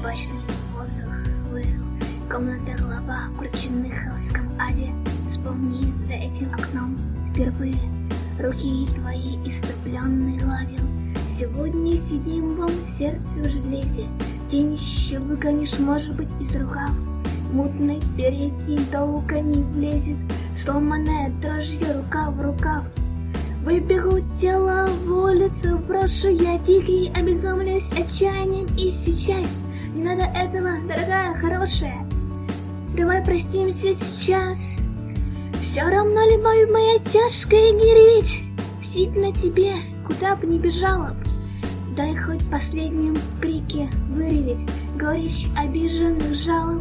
табачный воздух выл, комната голова в крученных аде. Вспомни, за этим окном впервые руки твои иступленные гладил. Сегодня сидим вам в сердце в железе, тень еще выгонишь, может быть, из рукав. Мутной передней долго не влезет, сломанная дрожью рука в рукав. Выбегу тело в улицу, брошу я дикий, обезумлюсь отчаянием и сейчас. Не надо этого, дорогая, хорошая, давай простимся сейчас. Все равно любовь моя тяжкая гиреть, сидь на тебе, куда бы ни бежала б. Дай хоть последнем крике выреветь горечь обиженных жалоб.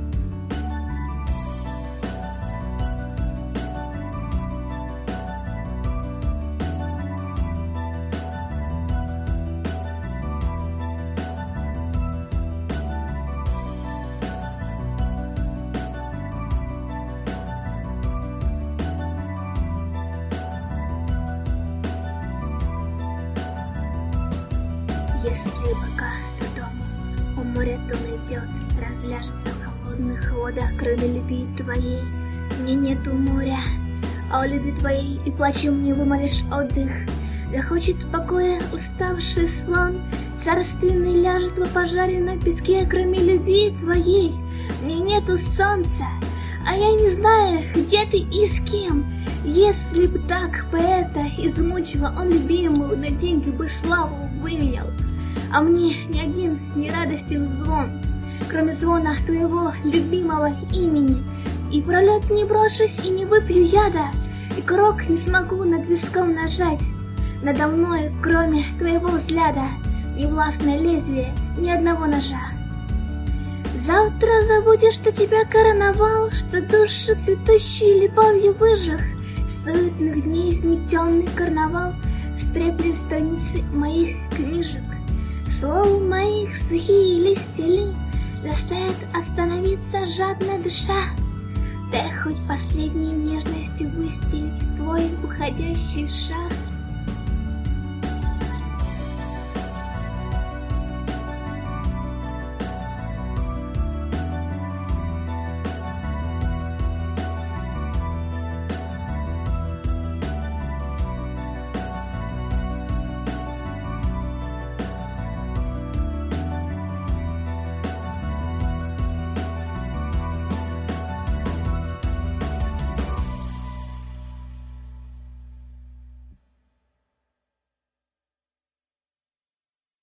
Если пока до дома у моря он идет, разляжется в холодных водах, кроме любви твоей. Мне нету моря, а о любви твоей и плачу мне вымолишь отдых. Захочет покоя уставший слон, царственный ляжет во пожаренном песке, кроме любви твоей. Мне нету солнца, а я не знаю, где ты и с кем. Если б так поэта измучила он любимую, на деньги бы славу выменял. А мне ни один не радостен звон, кроме звона твоего любимого имени. И в пролет не брошусь и не выпью яда, и курок не смогу над виском нажать. Надо мною, кроме твоего взгляда, не властное лезвие ни одного ножа. Завтра забудешь, что тебя короновал, что душу цветущей любовью выжег. Суетных дней сметенный карнавал стреплет страницы моих книжек. Слов моих сухие листья лип заставят остановиться жадная душа. Дай хоть последней нежности выстелить твой уходящий шаг.